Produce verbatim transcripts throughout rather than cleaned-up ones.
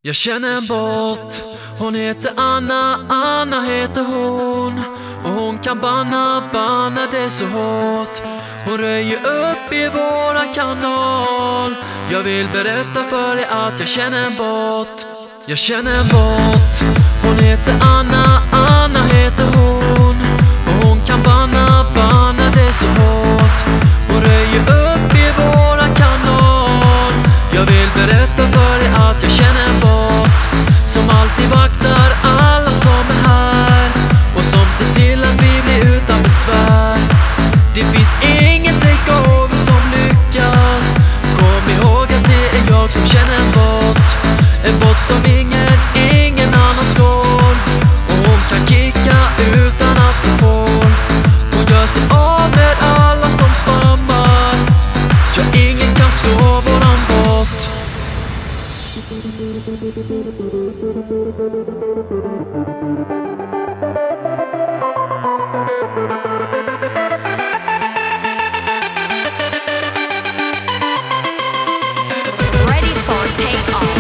Jag känner en båt, hon heter Anna, Anna heter hon. Och hon kan banna, banna det så hårt. Hon röjer upp i våran kanal. Jag vill berätta för dig att jag känner en båt. Jag känner en båt, hon heter Anna, Anna heter hon. Och hon kan banna, banna det så hårt. Hon röjer upp i våran kanal. Jag vill berätta för dig att jag känner en båt som alltid vaktar alla som är här och som ser till att vi blir utan besvär. Det finns ingen takeover som lyckas. Kom ihåg att det är jag som känner en båt. En båt som ingen, ingen annan slår. Och hon kan kicka utan att hon får. Hon gör sig av med alla som spammar. Ja, ingen kan slå våran båt. Ready for takeoff.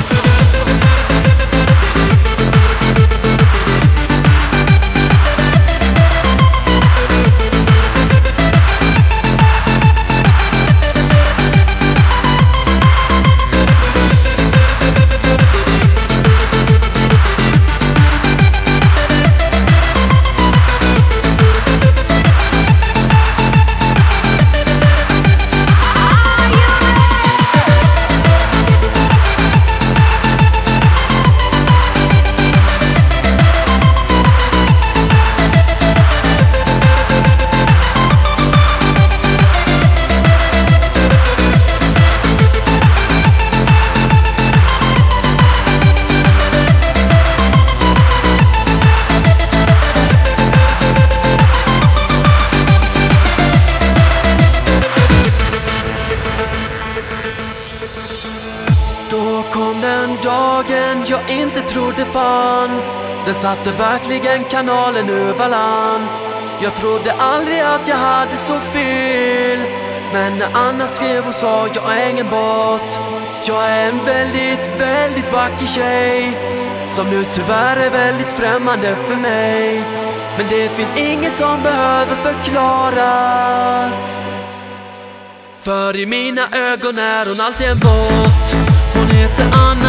Då kom den dagen jag inte trodde fanns. Den satte verkligen kanalen ur balans. Jag trodde aldrig att jag hade så fel. Men när Anna skrev och sa jag är ingen båt. Jag är en väldigt, väldigt vacker tjej som nu tyvärr är väldigt främmande för mig. Men det finns inget som behöver förklaras. För i mina ögon är hon alltid en båt. Hon heter Anna.